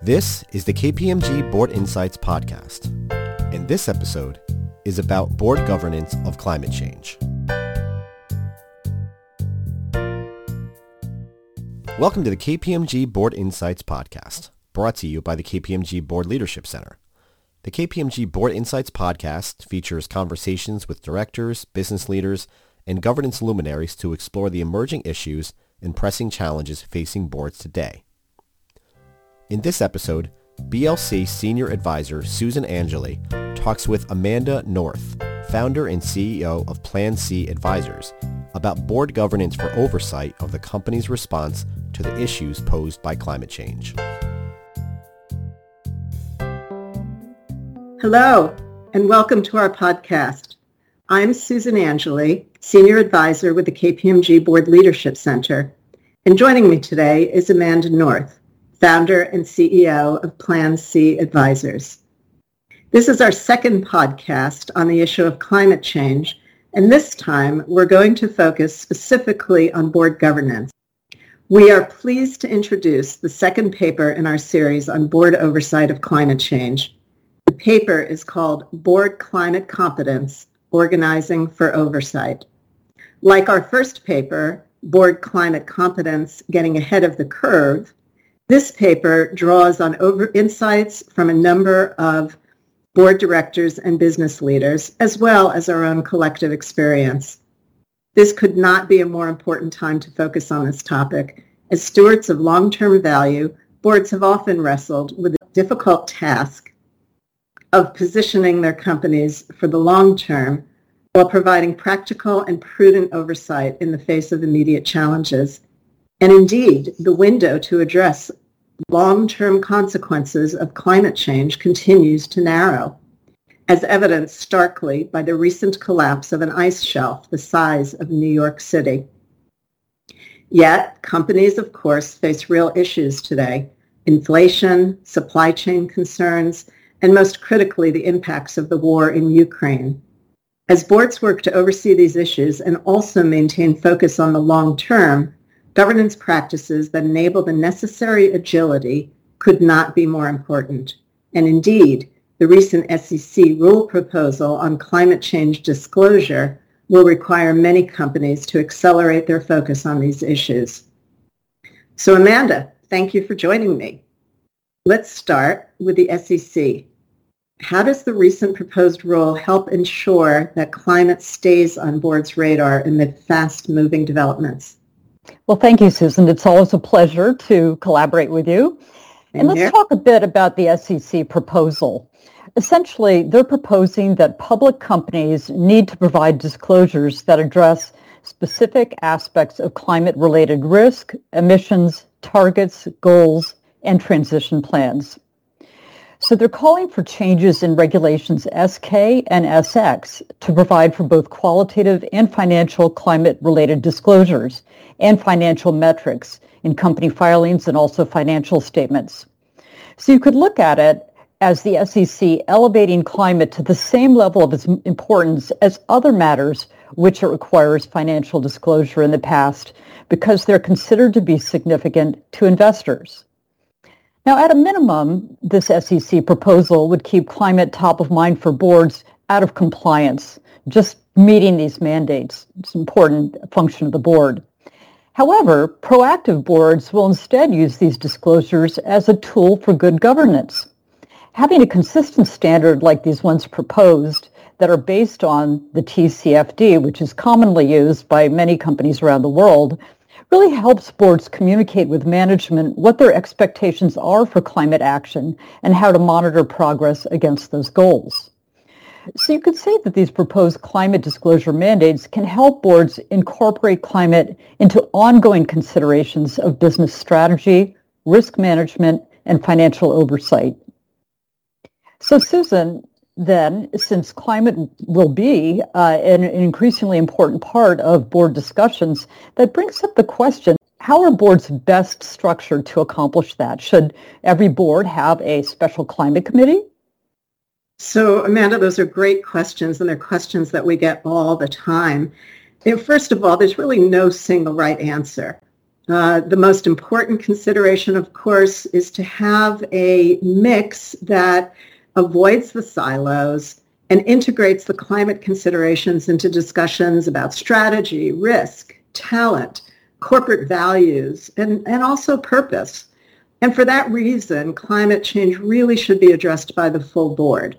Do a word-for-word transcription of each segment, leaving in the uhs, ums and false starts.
This is the K P M G Board Insights podcast, and this episode is about board governance of climate change. Welcome to the K P M G Board Insights podcast, brought to you by the K P M G Board Leadership Center. The K P M G Board Insights podcast features conversations with directors, business leaders, and governance luminaries to explore the emerging issues and pressing challenges facing boards today. In this episode, B L C Senior Advisor Susan Angeli talks with Amanda North, founder and C E O of Plan C Advisors, about board governance for oversight of the company's response to the issues posed by climate change. Hello, and welcome to our podcast. I'm Susan Angeli, Senior Advisor with the K P M G Board Leadership Center, and joining me today is Amanda North, founder and C E O of Plan C Advisors. This is our second podcast on the issue of climate change, and this time we're going to focus specifically on board governance. We are pleased to introduce the second paper in our series on board oversight of climate change. The paper is called Board Climate Competence, Organizing for Oversight. Like our first paper, Board Climate Competence, Getting Ahead of the Curve, this paper draws on over insights from a number of board directors and business leaders, as well as our own collective experience. This could not be a more important time to focus on this topic. As stewards of long-term value, boards have often wrestled with the difficult task of positioning their companies for the long term while providing practical and prudent oversight in the face of immediate challenges. And indeed, the window to address long-term consequences of climate change continues to narrow, as evidenced starkly by the recent collapse of an ice shelf the size of New York City. Yet, companies, of course, face real issues today: inflation, supply chain concerns, and most critically, the impacts of the war in Ukraine. As boards work to oversee these issues and also maintain focus on the long term, governance practices that enable the necessary agility could not be more important. And indeed, the recent S E C rule proposal on climate change disclosure will require many companies to accelerate their focus on these issues. So Amanda, thank you for joining me. Let's start with the S E C. How does the recent proposed rule help ensure that climate stays on boards' radar amid fast-moving developments? Well, thank you, Susan. It's always a pleasure to collaborate with you. And, and let's here. talk a bit about the S E C proposal. Essentially, they're proposing that public companies need to provide disclosures that address specific aspects of climate-related risk, emissions, targets, goals, and transition plans. So they're calling for changes in regulations S K and S X to provide for both qualitative and financial climate-related disclosures and financial metrics in company filings and also financial statements. So you could look at it as the S E C elevating climate to the same level of its importance as other matters which it requires financial disclosure in the past because they're considered to be significant to investors. Now, at a minimum, this S E C proposal would keep climate top of mind for boards out of compliance, just meeting these mandates. It's an important function of the board. However, proactive boards will instead use these disclosures as a tool for good governance. Having a consistent standard like these ones proposed that are based on the T C F D, which is commonly used by many companies around the world, really helps boards communicate with management what their expectations are for climate action and how to monitor progress against those goals. So you could say that these proposed climate disclosure mandates can help boards incorporate climate into ongoing considerations of business strategy, risk management, and financial oversight. So Susan, then, since climate will be uh, an, an increasingly important part of board discussions, that brings up the question, how are boards best structured to accomplish that? Should every board have a special climate committee? So, Amanda, those are great questions, and they're questions that we get all the time. And first of all, there's really no single right answer. Uh, the most important consideration, of course, is to have a mix that avoids the silos and integrates the climate considerations into discussions about strategy, risk, talent, corporate values, and, and also purpose. And for that reason, climate change really should be addressed by the full board.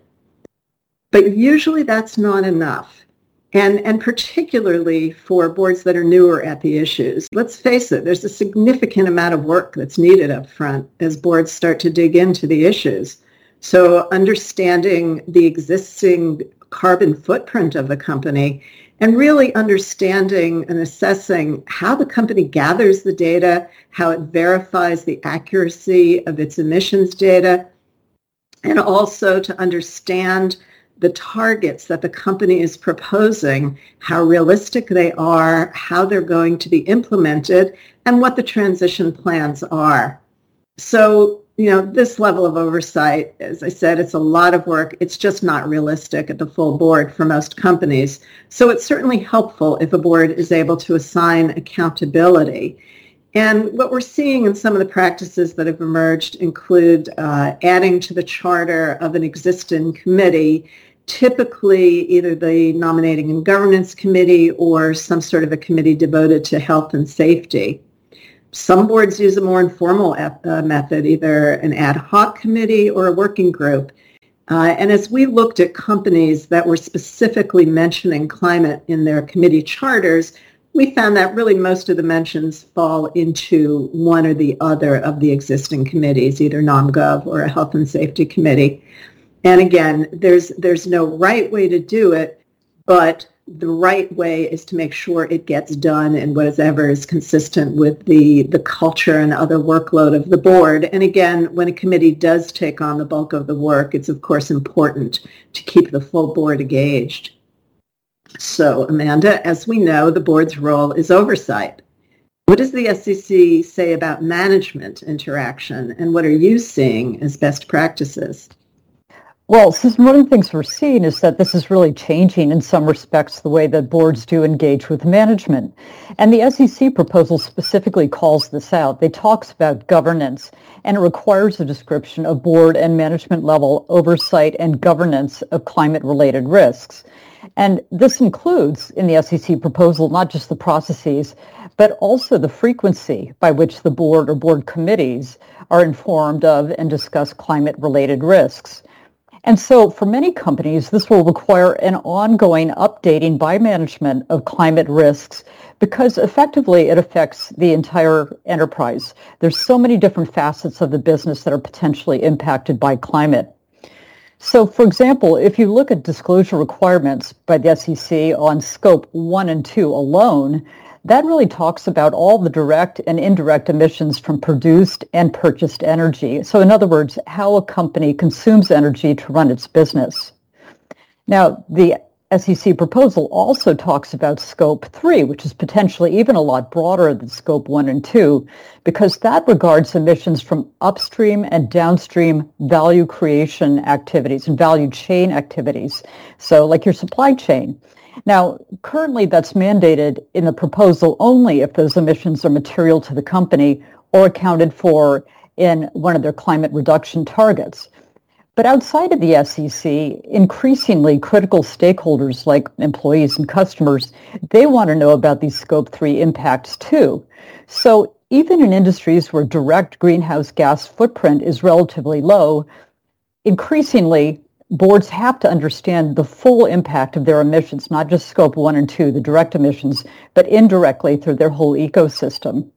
But usually that's not enough. And, and particularly for boards that are newer at the issues. Let's face it, there's a significant amount of work that's needed up front as boards start to dig into the issues. So understanding the existing carbon footprint of the company and really understanding and assessing how the company gathers the data, how it verifies the accuracy of its emissions data, and also to understand the targets that the company is proposing, how realistic they are, how they're going to be implemented, and what the transition plans are. So, you know, this level of oversight, as I said, it's a lot of work. It's just not realistic at the full board for most companies. So it's certainly helpful if a board is able to assign accountability. And what we're seeing in some of the practices that have emerged include uh, adding to the charter of an existing committee, typically either the Nominating and Governance Committee or some sort of a committee devoted to health and safety. Some boards use a more informal uh, method, either an ad hoc committee or a working group. Uh, and as we looked at companies that were specifically mentioning climate in their committee charters, we found that really most of the mentions fall into one or the other of the existing committees, either NomGov or a health and safety committee. And again, there's there's no right way to do it, but the right way is to make sure it gets done and whatever is consistent with the, the culture and other workload of the board. And again, when a committee does take on the bulk of the work, it's of course important to keep the full board engaged. So, Amanda, as we know, the board's role is oversight. What does the S E C say about management interaction, and what are you seeing as best practices? Well, Susan, one of the things we're seeing is that this is really changing in some respects the way that boards do engage with management. And the S E C proposal specifically calls this out. It talks about governance, and it requires a description of board and management level oversight and governance of climate-related risks. And this includes, in the S E C proposal, not just the processes, but also the frequency by which the board or board committees are informed of and discuss climate-related risks. And so for many companies, this will require an ongoing updating by management of climate risks because effectively it affects the entire enterprise. There's so many different facets of the business that are potentially impacted by climate. So, for example, if you look at disclosure requirements by the S E C on scope one and two alone, that really talks about all the direct and indirect emissions from produced and purchased energy. So in other words, how a company consumes energy to run its business. Now, the S E C proposal also talks about scope three, which is potentially even a lot broader than scope one and two, because that regards emissions from upstream and downstream value creation activities and value chain activities. So like your supply chain. Now, currently that's mandated in the proposal only if those emissions are material to the company or accounted for in one of their climate reduction targets. But outside of the S E C, increasingly critical stakeholders like employees and customers, they want to know about these scope three impacts too. So even in industries where direct greenhouse gas footprint is relatively low, increasingly boards have to understand the full impact of their emissions, not just scope one and two, the direct emissions, but indirectly through their whole ecosystem.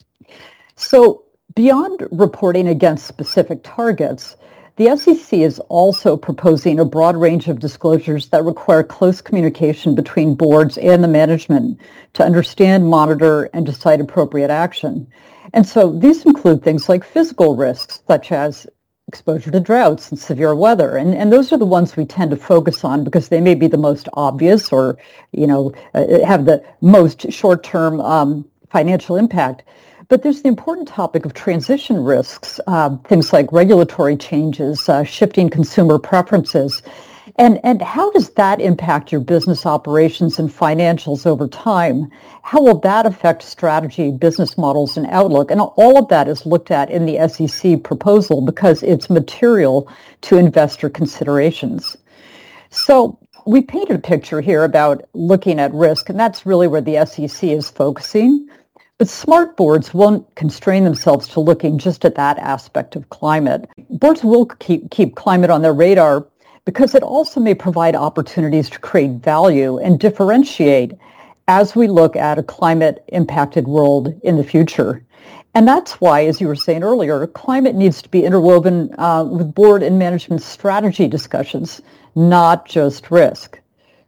So beyond reporting against specific targets, the S E C is also proposing a broad range of disclosures that require close communication between boards and the management to understand, monitor, and decide appropriate action. And so these include things like physical risks, such as exposure to droughts and severe weather. And, and those are the ones we tend to focus on because they may be the most obvious or, you know, uh, have the most short-term um, financial impact. But there's the important topic of transition risks, uh, things like regulatory changes, uh, shifting consumer preferences. And, and how does that impact your business operations and financials over time? How will that affect strategy, business models, and outlook? And all of that is looked at in the S E C proposal because it's material to investor considerations. So we painted a picture here about looking at risk, and that's really where the S E C is focusing. But smart boards won't constrain themselves to looking just at that aspect of climate. Boards will keep, keep climate on their radar because it also may provide opportunities to create value and differentiate as we look at a climate-impacted world in the future. And that's why, as you were saying earlier, climate needs to be interwoven uh, with board and management strategy discussions, not just risk.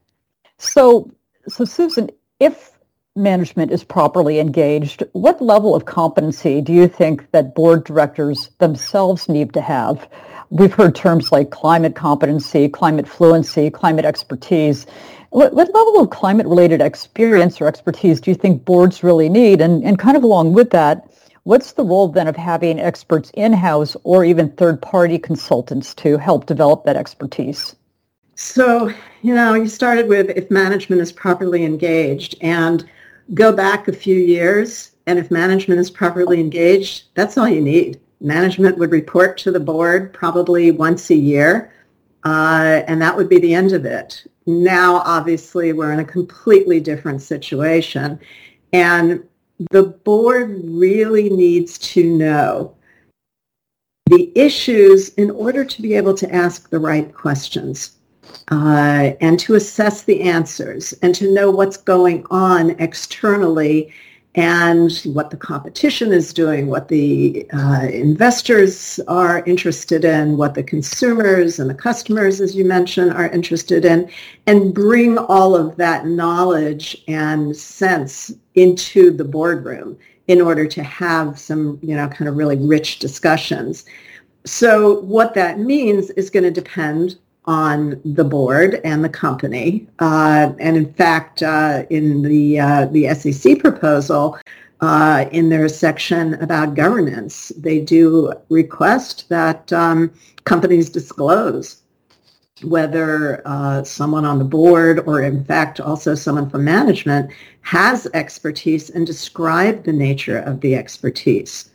So, so Susan, if management is properly engaged, what level of competency do you think that board directors themselves need to have? We've heard terms like climate competency, climate fluency, climate expertise. What, what level of climate-related experience or expertise do you think boards really need? And, and kind of along with that, what's the role then of having experts in-house or even third-party consultants to help develop that expertise? So, you know, you started with if management is properly engaged, and go back a few years, and if management is properly engaged, that's all you need. Management would report to the board probably once a year, uh, and that would be the end of it. Now, obviously, we're in a completely different situation, and the board really needs to know the issues in order to be able to ask the right questions. Uh, and to assess the answers and to know what's going on externally and what the competition is doing, what the uh, investors are interested in, what the consumers and the customers, as you mentioned, are interested in, and bring all of that knowledge and sense into the boardroom in order to have some, you know, kind of really rich discussions. So what that means is going to depend on the board and the company. Uh, and in fact, uh, in the uh, the S E C proposal, uh, in their section about governance, they do request that um, companies disclose whether uh, someone on the board or in fact also someone from management has expertise and describe the nature of the expertise.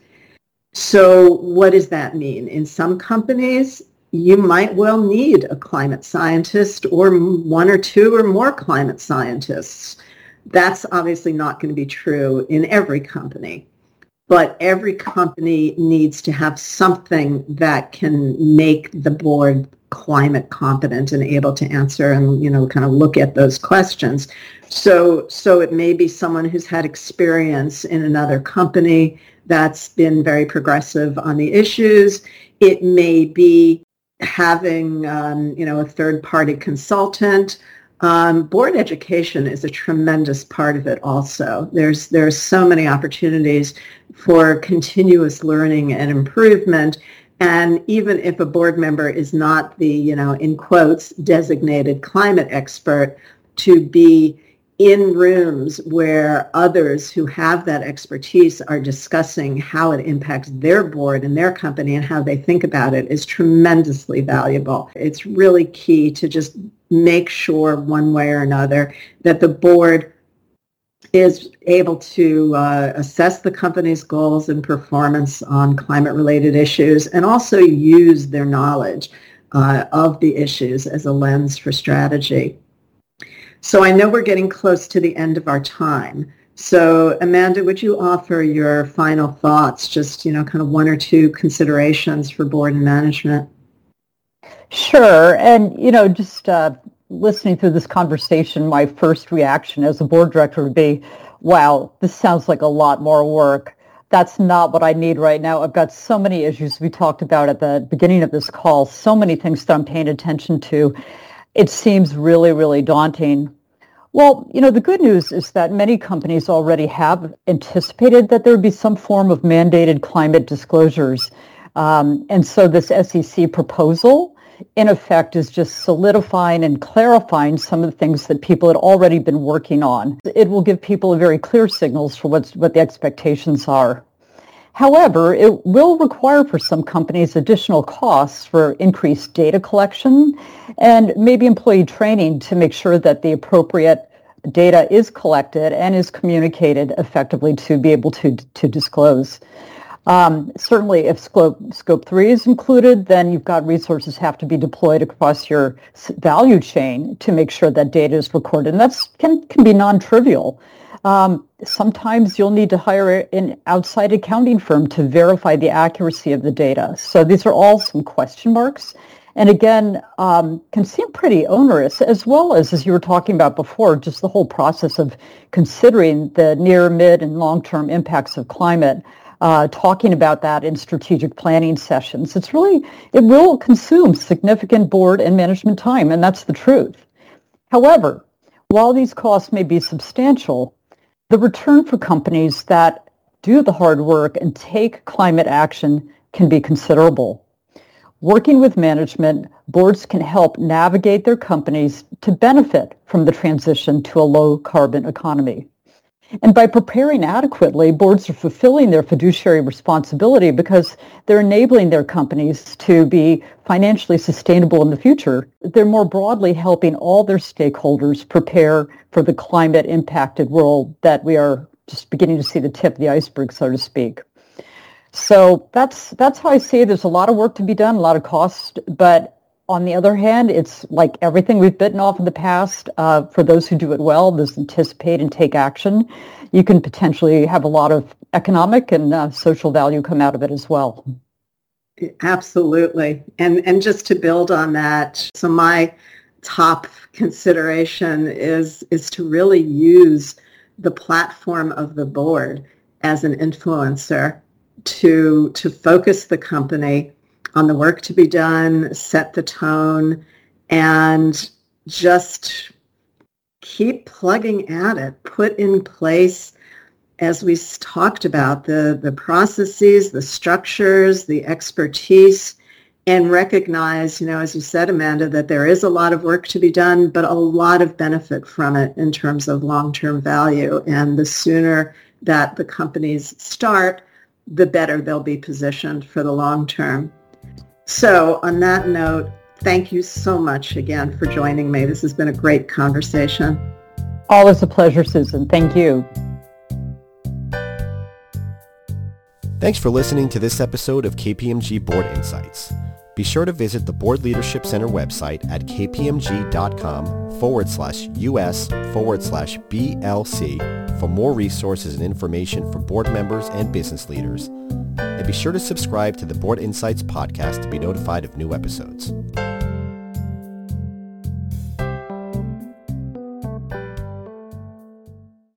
So what does that mean? In some companies, you might well need a climate scientist or one or two or more climate scientists. That's obviously not going to be true in every company, but every company needs to have something that can make the board climate competent and able to answer and, you know, kind of look at those questions. So, so it may be someone who's had experience in another company that's been very progressive on the issues. It may be having, um, you know, a third-party consultant. Um, board education is a tremendous part of it also. There's there's so many opportunities for continuous learning and improvement. And even if a board member is not the, you know, in quotes, designated climate expert, to be in rooms where others who have that expertise are discussing how it impacts their board and their company and how they think about it is tremendously valuable. It's really key to just make sure one way or another that the board is able to uh, assess the company's goals and performance on climate-related issues and also use their knowledge uh, of the issues as a lens for strategy. So I know we're getting close to the end of our time. So Amanda, would you offer your final thoughts, just, you know, kind of one or two considerations for board and management? Sure. And, you know, just uh, listening through this conversation, my first reaction as a board director would be, wow, this sounds like a lot more work. That's not what I need right now. I've got so many issues we talked about at the beginning of this call, so many things that I'm paying attention to. It seems really, really daunting. Well, you know, the good news is that many companies already have anticipated that there would be some form of mandated climate disclosures. Um, and so this S E C proposal, in effect, is just solidifying and clarifying some of the things that people had already been working on. It will give people very clear signals for what's, what the expectations are. However, it will require for some companies additional costs for increased data collection and maybe employee training to make sure that the appropriate data is collected and is communicated effectively to be able to, to disclose. Um, certainly, if scope, scope three is included, then you've got resources have to be deployed across your value chain to make sure that data is recorded. And that can, can be non-trivial. Um, sometimes you'll need to hire an outside accounting firm to verify the accuracy of the data. So these are all some question marks. And again, um, can seem pretty onerous, as well as, as you were talking about before, just the whole process of considering the near, mid, and long-term impacts of climate. Uh, talking about that in strategic planning sessions. It's really, it will consume significant board and management time, and that's the truth. However, while these costs may be substantial, the return for companies that do the hard work and take climate action can be considerable. Working with management, boards can help navigate their companies to benefit from the transition to a low-carbon economy. And by preparing adequately, boards are fulfilling their fiduciary responsibility because they're enabling their companies to be financially sustainable in the future. They're more broadly helping all their stakeholders prepare for the climate-impacted world that we are just beginning to see the tip of the iceberg, so to speak. So that's that's how I see it. There's a lot of work to be done, a lot of cost, but on the other hand, it's like everything we've bitten off in the past. Uh, for those who do it well, those anticipate and take action, you can potentially have a lot of economic and uh, social value come out of it as well. Absolutely. And and just to build on that, so my top consideration is is to really use the platform of the board as an influencer to to focus the company on the work to be done, set the tone, and just keep plugging at it. Put in place, as we talked about, the, the processes, the structures, the expertise, and recognize, you know, as you said, Amanda, that there is a lot of work to be done, but a lot of benefit from it in terms of long-term value. And the sooner that the companies start, the better they'll be positioned for the long term. So on that note, thank you so much again for joining me. This has been a great conversation. Always a pleasure, Susan. Thank you. Thanks for listening to this episode of K P M G Board Insights. Be sure to visit the Board Leadership Center website at kpmg.com forward slash US forward slash BLC for more resources and information for board members and business leaders. And be sure to subscribe to the Board Insights podcast to be notified of new episodes.